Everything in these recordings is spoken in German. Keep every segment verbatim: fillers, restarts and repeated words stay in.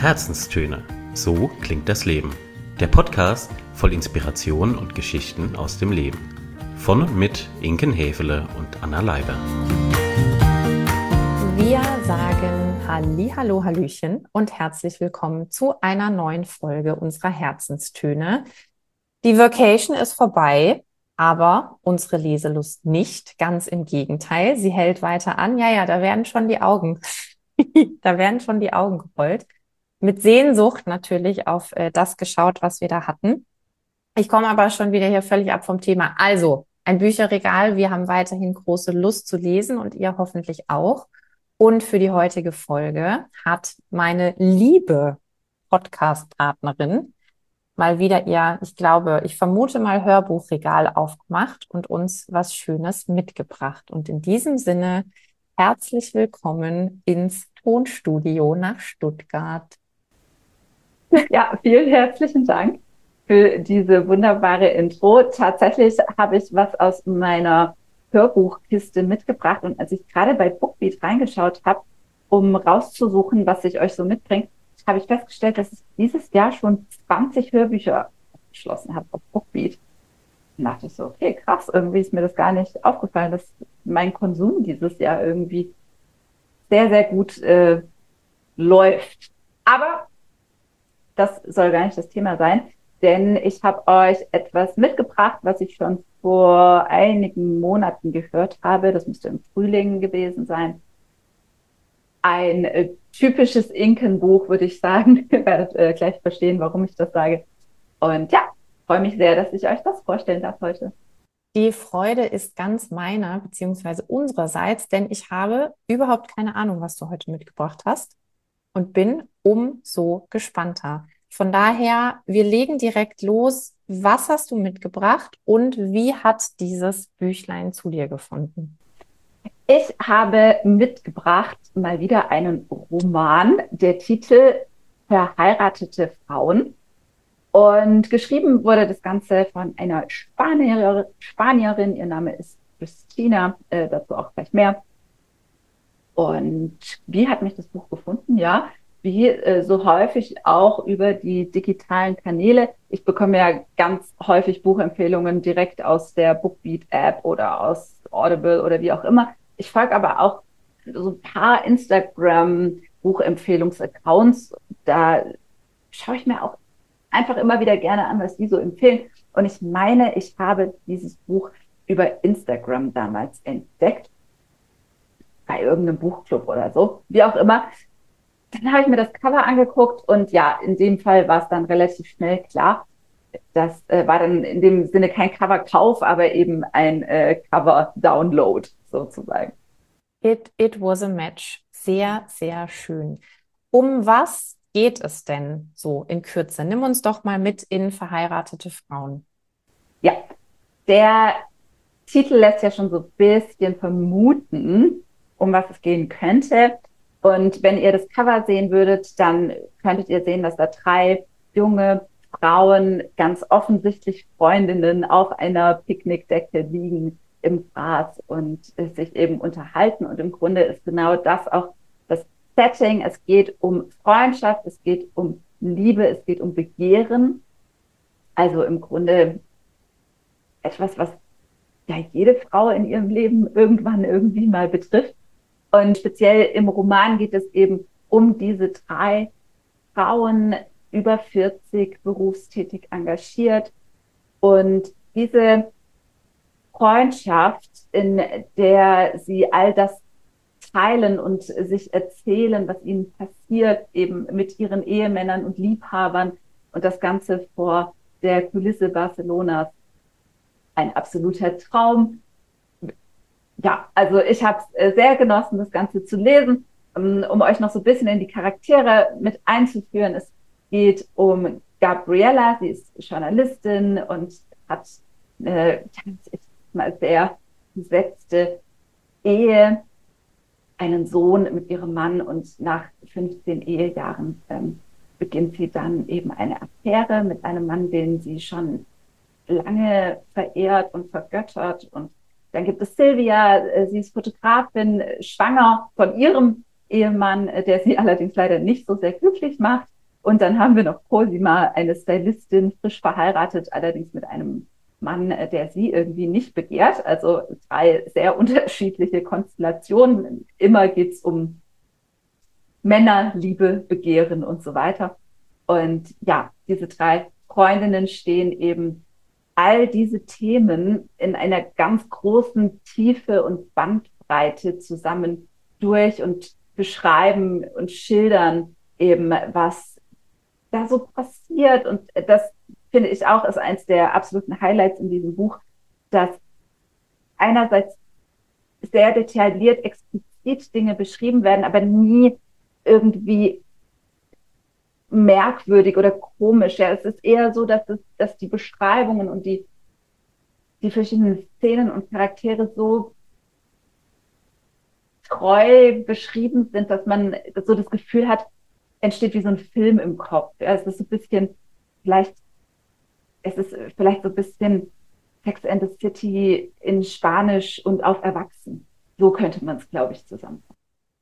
Herzenstöne. So klingt das Leben. Der Podcast voll Inspiration und Geschichten aus dem Leben. Von und mit Inken Häfele und Anna Leiber. Wir sagen Hallihallo, Hallöchen und herzlich willkommen zu einer neuen Folge unserer Herzenstöne. Die Vacation ist vorbei, aber unsere Leselust nicht. Ganz im Gegenteil, sie hält weiter an. Ja, ja, da werden schon die Augen, da werden schon die Augen gerollt. Mit Sehnsucht natürlich auf äh, das geschaut, was wir da hatten. Ich komme aber schon wieder hier völlig ab vom Thema. Also, ein Bücherregal. Wir haben weiterhin große Lust zu lesen und ihr hoffentlich auch. Und für die heutige Folge hat meine liebe Podcast-Partnerin mal wieder ihr, ich glaube, ich vermute mal Hörbuchregal aufgemacht und uns was Schönes mitgebracht. Und in diesem Sinne herzlich willkommen ins Tonstudio nach Stuttgart. Ja, vielen herzlichen Dank für diese wunderbare Intro. Tatsächlich habe ich was aus meiner Hörbuchkiste mitgebracht und als ich gerade bei Bookbeat reingeschaut habe, um rauszusuchen, was ich euch so mitbringe, habe ich festgestellt, dass ich dieses Jahr schon zwanzig Hörbücher abgeschlossen habe auf Bookbeat. Und dachte ich so, okay, krass, irgendwie ist mir das gar nicht aufgefallen, dass mein Konsum dieses Jahr irgendwie sehr, sehr gut äh, läuft. Aber das soll gar nicht das Thema sein, denn ich habe euch etwas mitgebracht, was ich schon vor einigen Monaten gehört habe. Das müsste im Frühling gewesen sein. Ein äh, typisches Inken-Buch, würde ich sagen. Ihr werdet äh, gleich verstehen, warum ich das sage. Und ja, freue mich sehr, dass ich euch das vorstellen darf heute. Die Freude ist ganz meiner, beziehungsweise unsererseits, denn ich habe überhaupt keine Ahnung, was du heute mitgebracht hast und bin umso gespannter. Von daher, wir legen direkt los. Was hast du mitgebracht und wie hat dieses Büchlein zu dir gefunden? Ich habe mitgebracht mal wieder einen Roman. Der Titel Verheiratete Frauen. Und geschrieben wurde das Ganze von einer Spanier, Spanierin. Ihr Name ist Christina, äh, dazu auch gleich mehr. Und wie hat mich das Buch gefunden? Ja, wie äh, so häufig auch über die digitalen Kanäle. Ich bekomme ja ganz häufig Buchempfehlungen direkt aus der Bookbeat-App oder aus Audible oder wie auch immer. Ich folge aber auch so ein paar Instagram-Buchempfehlungsaccounts. Da schaue ich mir auch einfach immer wieder gerne an, was die so empfehlen. Und ich meine, ich habe dieses Buch über Instagram damals entdeckt, bei irgendeinem Buchclub oder so, wie auch immer. Dann habe ich mir das Cover angeguckt und ja, in dem Fall war es dann relativ schnell klar. Das äh, war dann in dem Sinne kein Coverkauf, aber eben ein äh, Cover-Download sozusagen. It, it was a match. Sehr, sehr schön. Um was geht es denn so in Kürze? Nimm uns doch mal mit in Verheiratete Frauen. Ja, der Titel lässt ja schon so ein bisschen vermuten, um was es gehen könnte. Und wenn ihr das Cover sehen würdet, dann könntet ihr sehen, dass da drei junge Frauen, ganz offensichtlich Freundinnen, auf einer Picknickdecke liegen im Gras und sich eben unterhalten. Und im Grunde ist genau das auch das Setting. Es geht um Freundschaft, es geht um Liebe, es geht um Begehren. Also im Grunde etwas, was ja jede Frau in ihrem Leben irgendwann irgendwie mal betrifft. Und speziell im Roman geht es eben um diese drei Frauen, über vierzig, berufstätig engagiert. Und diese Freundschaft, in der sie all das teilen und sich erzählen, was ihnen passiert, eben mit ihren Ehemännern und Liebhabern und das Ganze vor der Kulisse Barcelonas. Ein absoluter Traum. Ja, also ich habe es sehr genossen, das Ganze zu lesen, um euch noch so ein bisschen in die Charaktere mit einzuführen. Es geht um Gabriella, sie ist Journalistin und hat eine mal sehr gesetzte Ehe, einen Sohn mit ihrem Mann und nach fünfzehn Ehejahren ähm, beginnt sie dann eben eine Affäre mit einem Mann, den sie schon lange verehrt und vergöttert. Und dann gibt es Silvia, sie ist Fotografin, schwanger von ihrem Ehemann, der sie allerdings leider nicht so sehr glücklich macht. Und dann haben wir noch Cosima, eine Stylistin, frisch verheiratet, allerdings mit einem Mann, der sie irgendwie nicht begehrt. Also drei sehr unterschiedliche Konstellationen. Immer geht es um Männer, Liebe, Begehren und so weiter. Und ja, diese drei Freundinnen stehen eben all diese Themen in einer ganz großen Tiefe und Bandbreite zusammen durch und beschreiben und schildern eben, was da so passiert. Und das finde ich auch ist eins der absoluten Highlights in diesem Buch, dass einerseits sehr detailliert, explizit Dinge beschrieben werden, aber nie irgendwie merkwürdig oder komisch. Ja, es ist eher so, dass, es, dass die Beschreibungen und die, die verschiedenen Szenen und Charaktere so treu beschrieben sind, dass man so das Gefühl hat, entsteht wie so ein Film im Kopf. Ja, es ist so ein bisschen, vielleicht, es ist vielleicht so ein bisschen Sex and the City in Spanisch und auf Erwachsen. So könnte man es, glaube ich, zusammenfassen.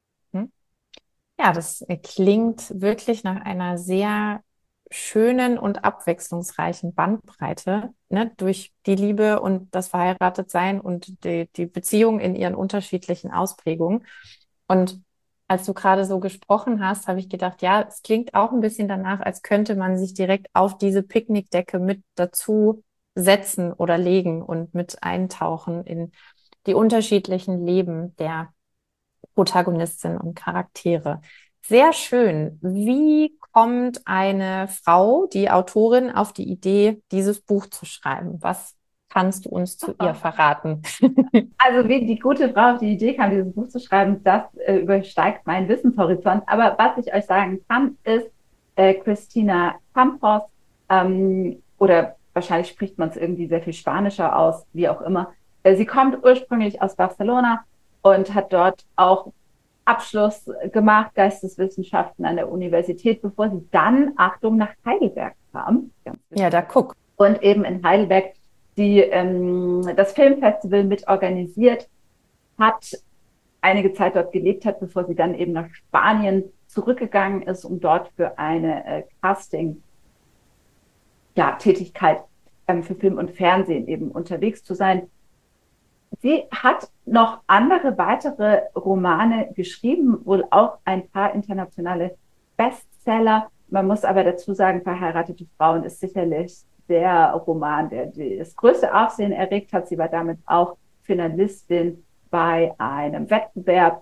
Ja, das klingt wirklich nach einer sehr schönen und abwechslungsreichen Bandbreite, ne, durch die Liebe und das Verheiratetsein und die, die Beziehung in ihren unterschiedlichen Ausprägungen. Und als du gerade so gesprochen hast, habe ich gedacht, ja, es klingt auch ein bisschen danach, als könnte man sich direkt auf diese Picknickdecke mit dazu setzen oder legen und mit eintauchen in die unterschiedlichen Leben der Protagonistinnen und Charaktere. Sehr schön. Wie kommt eine Frau, die Autorin, auf die Idee, dieses Buch zu schreiben? Was kannst du uns zu ihr verraten? Also wie die gute Frau auf die Idee kam, dieses Buch zu schreiben, das äh, übersteigt meinen Wissenshorizont. Aber was ich euch sagen kann, ist äh, Christina Campos, ähm, oder wahrscheinlich spricht man es irgendwie sehr viel spanischer aus, wie auch immer. Äh, sie kommt ursprünglich aus Barcelona und hat dort auch Abschluss gemacht, Geisteswissenschaften an der Universität, bevor sie dann, Achtung, nach Heidelberg kam. Ja, da guck. Und eben in Heidelberg die ähm, das Filmfestival mitorganisiert hat, einige Zeit dort gelebt hat, bevor sie dann eben nach Spanien zurückgegangen ist, um dort für eine äh, Casting, ja, Tätigkeit ähm, für Film und Fernsehen eben unterwegs zu sein. Sie hat noch andere weitere Romane geschrieben, wohl auch ein paar internationale Bestseller. Man muss aber dazu sagen, Verheiratete Frauen ist sicherlich der Roman, der das größte Aufsehen erregt hat. Sie war damit auch Finalistin bei einem Wettbewerb.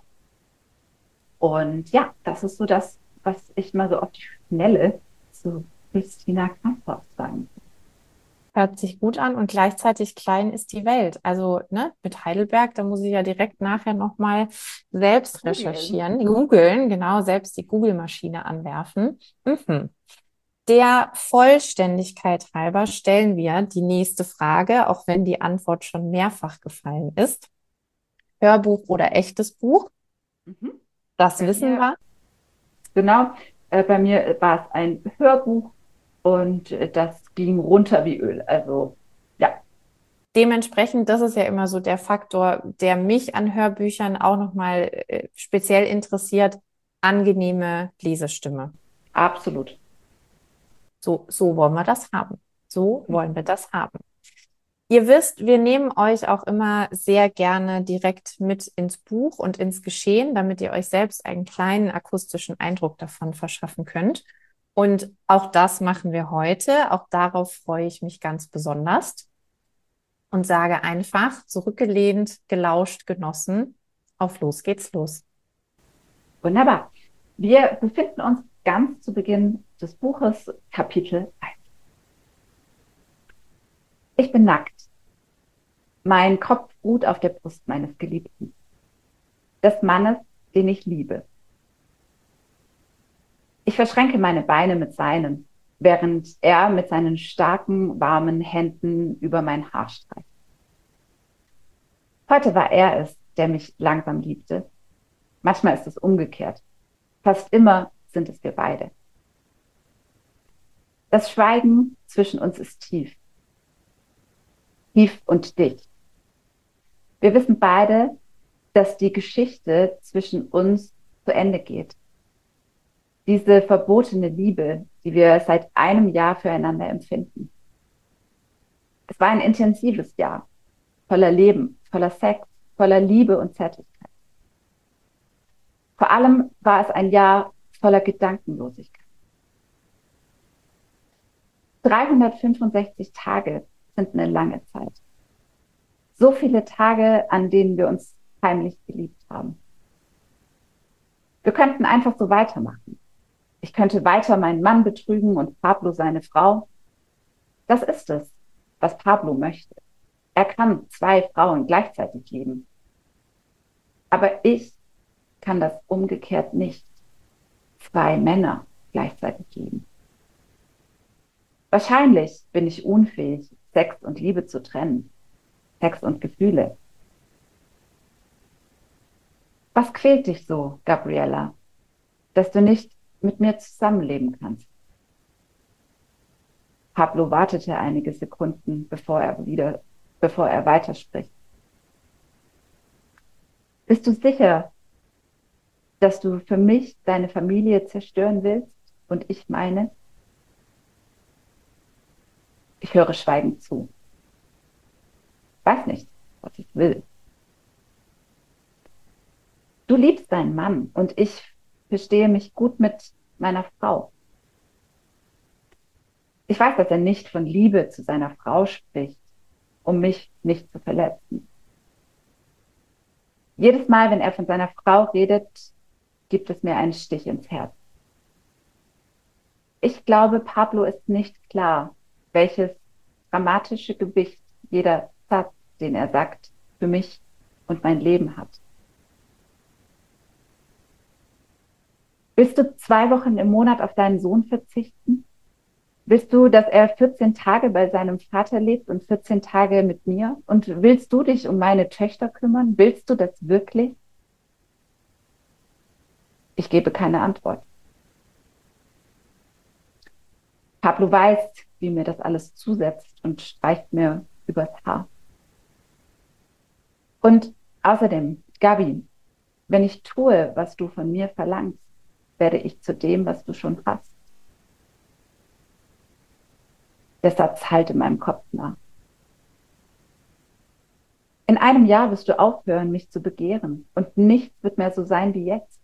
Und ja, das ist so das, was ich mal so auf die Schnelle zu Christina Campos sagen kann. Hört sich gut an und gleichzeitig klein ist die Welt. Also ne, mit Heidelberg, da muss ich ja direkt nachher nochmal selbst recherchieren, googeln, genau, selbst die Google-Maschine anwerfen. Mhm. Der Vollständigkeit halber stellen wir die nächste Frage, auch wenn die Antwort schon mehrfach gefallen ist. Hörbuch oder echtes Buch? Mhm. Das Bei wissen mir, wir. Genau, äh, bei mir war es ein Hörbuch und äh, das ging runter wie Öl. Also ja. Dementsprechend, das ist ja immer so der Faktor, der mich an Hörbüchern auch nochmal äh, speziell interessiert, angenehme Lesestimme. Absolut. So, so wollen wir das haben. So wollen wir das haben. Ihr wisst, wir nehmen euch auch immer sehr gerne direkt mit ins Buch und ins Geschehen, damit ihr euch selbst einen kleinen akustischen Eindruck davon verschaffen könnt. Und auch das machen wir heute. Auch darauf freue ich mich ganz besonders und sage einfach, zurückgelehnt, gelauscht, genossen, auf los geht's los. Wunderbar. Wir befinden uns ganz zu Beginn des Buches, Kapitel eins. Ich bin nackt. Mein Kopf ruht auf der Brust meines Geliebten, des Mannes, den ich liebe. Ich verschränke meine Beine mit seinen, während er mit seinen starken, warmen Händen über mein Haar streicht. Heute war er es, der mich langsam liebte. Manchmal ist es umgekehrt. Fast immer sind es wir beide. Das Schweigen zwischen uns ist tief. Tief und dicht. Wir wissen beide, dass die Geschichte zwischen uns zu Ende geht. Diese verbotene Liebe, die wir seit einem Jahr füreinander empfinden. Es war ein intensives Jahr, voller Leben, voller Sex, voller Liebe und Zärtlichkeit. Vor allem war es ein Jahr voller Gedankenlosigkeit. dreihundertfünfundsechzig Tage sind eine lange Zeit. So viele Tage, an denen wir uns heimlich geliebt haben. Wir könnten einfach so weitermachen. Ich könnte weiter meinen Mann betrügen und Pablo seine Frau. Das ist es, was Pablo möchte. Er kann zwei Frauen gleichzeitig lieben. Aber ich kann das umgekehrt nicht. Zwei Männer gleichzeitig lieben. Wahrscheinlich bin ich unfähig, Sex und Liebe zu trennen. Sex und Gefühle. Was quält dich so, Gabriella, dass du nicht mit mir zusammenleben kannst? Pablo wartete einige Sekunden, bevor er wieder, bevor er weiterspricht. Bist du sicher, dass du für mich deine Familie zerstören willst und ich meine? Ich höre schweigend zu. Weiß nicht, was ich will. Du liebst deinen Mann und ich verstehe mich gut mit meiner Frau. Ich weiß, dass er nicht von Liebe zu seiner Frau spricht, um mich nicht zu verletzen. Jedes Mal, wenn er von seiner Frau redet, gibt es mir einen Stich ins Herz. Ich glaube, Pablo ist nicht klar, welches dramatische Gewicht jeder Satz, den er sagt, für mich und mein Leben hat. Willst du zwei Wochen im Monat auf deinen Sohn verzichten? Willst du, dass er vierzehn Tage bei seinem Vater lebt und vierzehn Tage mit mir? Und willst du dich um meine Töchter kümmern? Willst du das wirklich? Ich gebe keine Antwort. Pablo weiß, wie mir das alles zusetzt und streicht mir übers Haar. Und außerdem, Gabi, wenn ich tue, was du von mir verlangst, werde ich zu dem, was du schon hast. Der Satz hallt in meinem Kopf nach. In einem Jahr wirst du aufhören, mich zu begehren und nichts wird mehr so sein wie jetzt.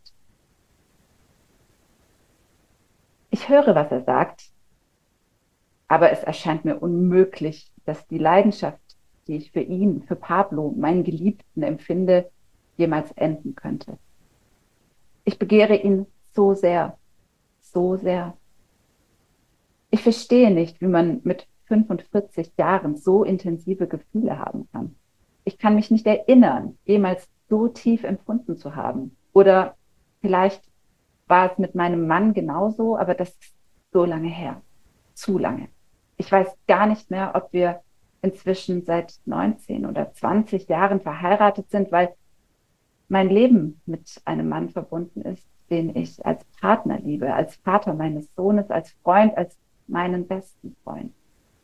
Ich höre, was er sagt, aber es erscheint mir unmöglich, dass die Leidenschaft, die ich für ihn, für Pablo, meinen Geliebten empfinde, jemals enden könnte. Ich begehre ihn so sehr, so sehr. Ich verstehe nicht, wie man mit fünfundvierzig Jahren so intensive Gefühle haben kann. Ich kann mich nicht erinnern, jemals so tief empfunden zu haben. Oder vielleicht war es mit meinem Mann genauso, aber das ist so lange her. Zu lange. Ich weiß gar nicht mehr, ob wir inzwischen seit neunzehn oder zwanzig Jahren verheiratet sind, weil mein Leben mit einem Mann verbunden ist, den ich als Partner liebe, als Vater meines Sohnes, als Freund, als meinen besten Freund.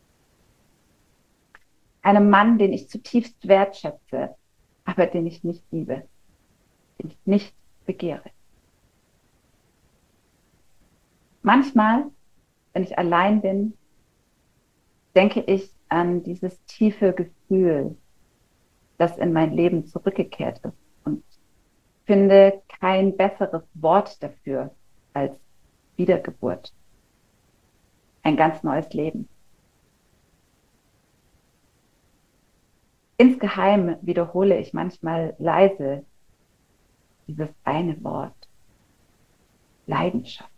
Einem Mann, den ich zutiefst wertschätze, aber den ich nicht liebe, den ich nicht begehre. Manchmal, wenn ich allein bin, denke ich an dieses tiefe Gefühl, das in mein Leben zurückgekehrt ist und finde kein besseres Wort dafür als Wiedergeburt. Ein ganz neues Leben. Insgeheim wiederhole ich manchmal leise dieses eine Wort: Leidenschaft.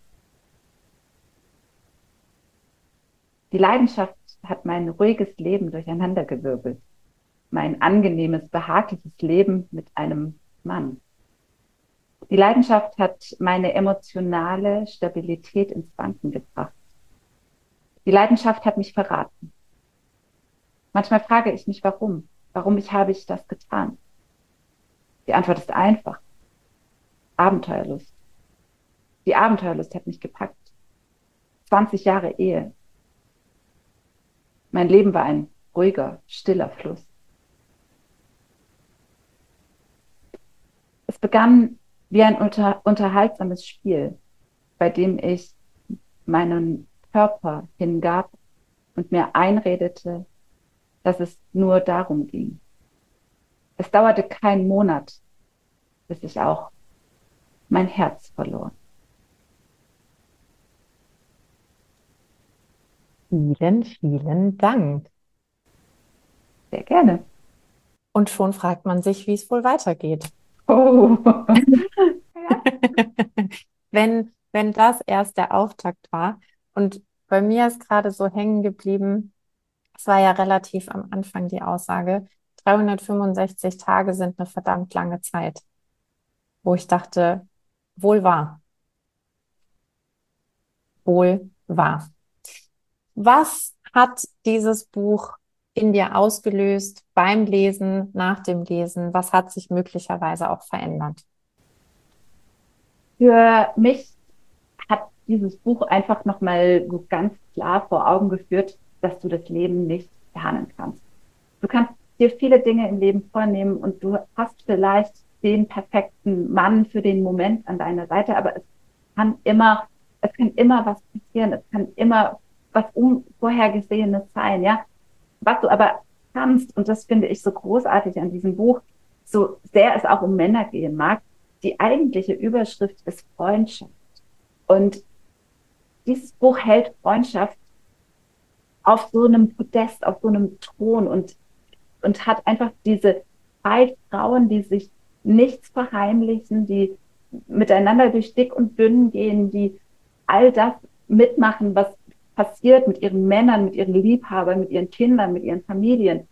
Die Leidenschaft hat mein ruhiges Leben durcheinandergewirbelt. Mein angenehmes, behagliches Leben mit einem Mann. Die Leidenschaft hat meine emotionale Stabilität ins Wanken gebracht. Die Leidenschaft hat mich verraten. Manchmal frage ich mich, warum? Warum ich habe ich das getan? Die Antwort ist einfach. Abenteuerlust. Die Abenteuerlust hat mich gepackt. zwanzig Jahre Ehe. Mein Leben war ein ruhiger, stiller Fluss. Es begann wie ein unter, unterhaltsames Spiel. bei dem ich meinen Körper hingab und mir einredete, dass es nur darum ging. Es dauerte keinen Monat, bis ich auch mein Herz verlor. Vielen, vielen Dank. Sehr gerne. Und schon fragt man sich, wie es wohl weitergeht. Oh. Wenn, wenn das erst der Auftakt war. Und bei mir ist gerade so hängen geblieben, es war ja relativ am Anfang die Aussage, dreihundertfünfundsechzig Tage sind eine verdammt lange Zeit, wo ich dachte, wohl wahr, wohl wahr. Was hat dieses Buch in dir ausgelöst beim Lesen, nach dem Lesen? Was hat sich möglicherweise auch verändert? Für mich hat dieses Buch einfach nochmal so ganz klar vor Augen geführt, dass du das Leben nicht planen kannst. Du kannst dir viele Dinge im Leben vornehmen und du hast vielleicht den perfekten Mann für den Moment an deiner Seite, aber es kann immer, es kann immer was passieren, es kann immer was Unvorhergesehenes sein, ja. Was du aber kannst, und das finde ich so großartig an diesem Buch, so sehr es auch um Männer gehen mag, die eigentliche Überschrift ist Freundschaft. Und dieses Buch hält Freundschaft auf so einem Podest, auf so einem Thron und, und hat einfach diese drei Frauen, die sich nichts verheimlichen, die miteinander durch dick und dünn gehen, die all das mitmachen, was passiert mit ihren Männern, mit ihren Liebhabern, mit ihren Kindern, mit ihren Familien.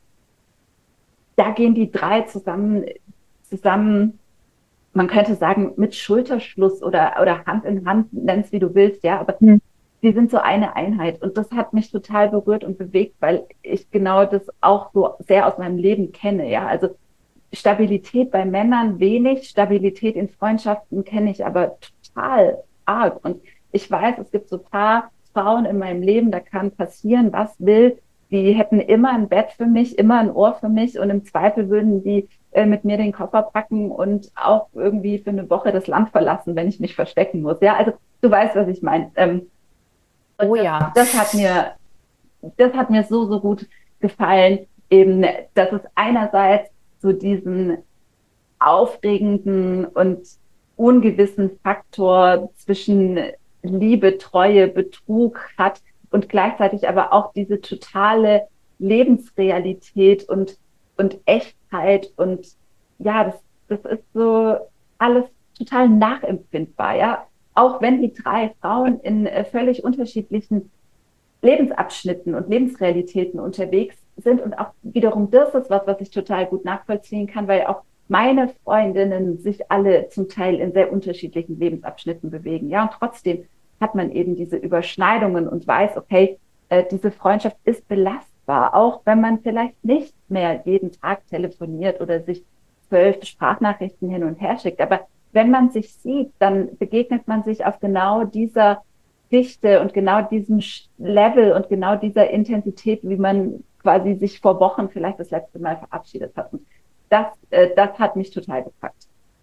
Da gehen die drei zusammen, zusammen, man könnte sagen, mit Schulterschluss oder, oder Hand in Hand, nenn es wie du willst, ja, aber hm. die sind so eine Einheit. Und das hat mich total berührt und bewegt, weil ich genau das auch so sehr aus meinem Leben kenne, ja. Also Stabilität bei Männern wenig, Stabilität in Freundschaften kenne ich aber total arg. Und ich weiß, es gibt so ein paar Frauen in meinem Leben, da kann passieren, was will. Die hätten immer ein Bett für mich, immer ein Ohr für mich und im Zweifel würden die äh, mit mir den Koffer packen und auch irgendwie für eine Woche das Land verlassen, wenn ich mich verstecken muss. Ja, also du weißt, was ich meine. Ähm, oh ja. Das, das hat mir, das hat mir so, so gut gefallen, eben, dass es einerseits so diesen aufregenden und ungewissen Faktor zwischen Liebe, Treue, Betrug hat und gleichzeitig aber auch diese totale Lebensrealität und, und Echtheit und ja, das, das ist so alles total nachempfindbar, ja. Auch wenn die drei Frauen in äh, völlig unterschiedlichen Lebensabschnitten und Lebensrealitäten unterwegs sind und auch wiederum das ist was, was ich total gut nachvollziehen kann, weil auch meine Freundinnen sich alle zum Teil in sehr unterschiedlichen Lebensabschnitten bewegen. Ja, und trotzdem hat man eben diese Überschneidungen und weiß, okay, äh, diese Freundschaft ist belastbar, auch wenn man vielleicht nicht mehr jeden Tag telefoniert oder sich zwölf Sprachnachrichten hin und her schickt. Aber wenn man sich sieht, dann begegnet man sich auf genau dieser Dichte und genau diesem Level und genau dieser Intensität, wie man quasi sich vor Wochen vielleicht das letzte Mal verabschiedet hat. Und das, äh, das hat mich total gepackt.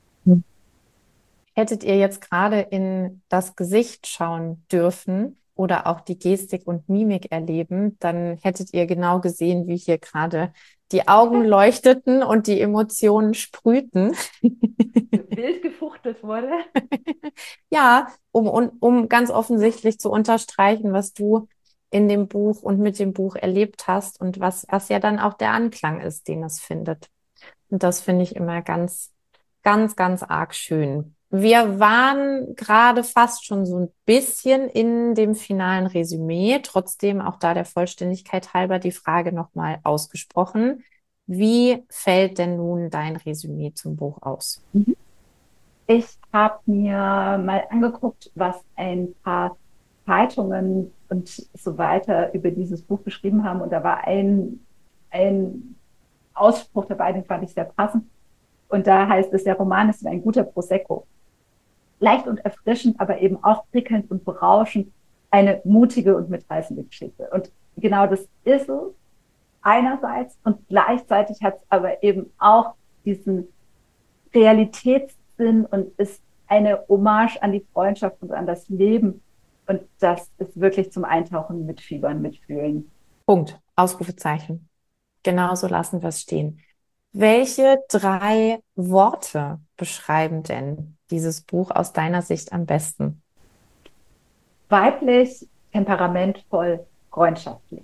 Hättet ihr jetzt gerade in das Gesicht schauen dürfen oder auch die Gestik und Mimik erleben, dann hättet ihr genau gesehen, wie hier gerade die Augen leuchteten und die Emotionen sprühten. Wild gefuchtelt wurde. Ja, um, um, um ganz offensichtlich zu unterstreichen, was du in dem Buch und mit dem Buch erlebt hast und was, was ja dann auch der Anklang ist, den es findet. Und das finde ich immer ganz, ganz, ganz arg schön. Wir waren gerade fast schon so ein bisschen in dem finalen Resümee. Trotzdem auch da der Vollständigkeit halber die Frage nochmal ausgesprochen. Wie fällt denn nun dein Resümee zum Buch aus? Ich habe mir mal angeguckt, was ein paar Zeitungen und so weiter über dieses Buch geschrieben haben. Und da war ein, ein Ausspruch dabei, den fand ich sehr passend. Und da heißt es, der Roman ist wie ein guter Prosecco. Leicht und erfrischend, aber eben auch prickelnd und berauschend. Eine mutige und mitreißende Geschichte. Und genau das ist es einerseits. Und gleichzeitig hat es aber eben auch diesen Realitätssinn und ist eine Hommage an die Freundschaft und an das Leben. Und das ist wirklich zum Eintauchen, Mitfiebern, Mitfühlen. Punkt. Ausrufezeichen. Genauso lassen wir es stehen. Welche drei Worte beschreiben denn dieses Buch aus deiner Sicht am besten? Weiblich, temperamentvoll, freundschaftlich.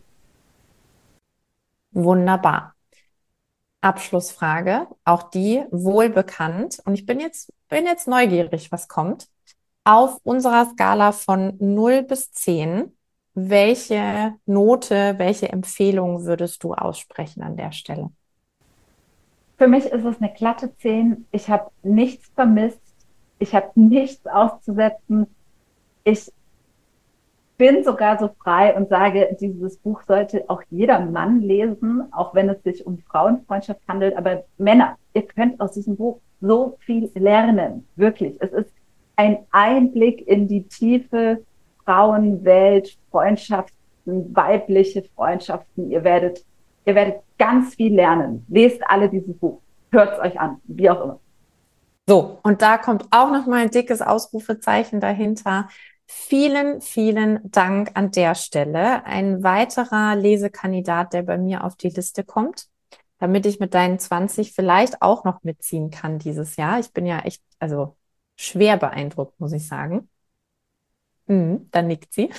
Wunderbar. Abschlussfrage, auch die wohlbekannt. Und ich bin jetzt, bin jetzt neugierig, was kommt. Auf unserer Skala von null bis zehn, welche Note, welche Empfehlung würdest du aussprechen an der Stelle? Für mich ist es eine glatte zehn. Ich habe nichts vermisst. Ich habe nichts auszusetzen. Ich bin sogar so frei und sage, dieses Buch sollte auch jeder Mann lesen, auch wenn es sich um Frauenfreundschaft handelt. Aber Männer, ihr könnt aus diesem Buch so viel lernen. Wirklich. Es ist ein Einblick in die tiefe Frauenwelt, Freundschaften, weibliche Freundschaften. Ihr werdet, ihr werdet ganz viel lernen. Lest alle dieses Buch. Hört es euch an, wie auch immer. So, und da kommt auch nochmal ein dickes Ausrufezeichen dahinter. Vielen, vielen Dank an der Stelle. Ein weiterer Lesekandidat, der bei mir auf die Liste kommt, damit ich mit deinen zwanzig vielleicht auch noch mitziehen kann dieses Jahr. Ich bin ja echt, also schwer beeindruckt, muss ich sagen. Mhm, dann nickt sie.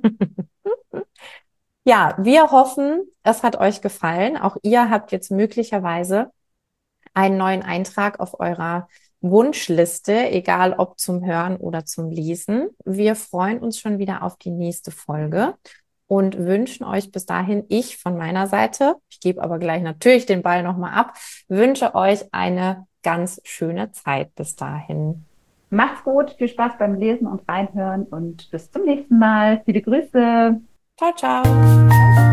Ja, wir hoffen, es hat euch gefallen. Auch ihr habt jetzt möglicherweise einen neuen Eintrag auf eurer Wunschliste, egal ob zum Hören oder zum Lesen. Wir freuen uns schon wieder auf die nächste Folge und wünschen euch bis dahin, ich von meiner Seite, ich gebe aber gleich natürlich den Ball nochmal ab, wünsche euch eine ganz schöne Zeit bis dahin. Macht's gut, viel Spaß beim Lesen und Reinhören und bis zum nächsten Mal. Viele Grüße. Ciao, ciao.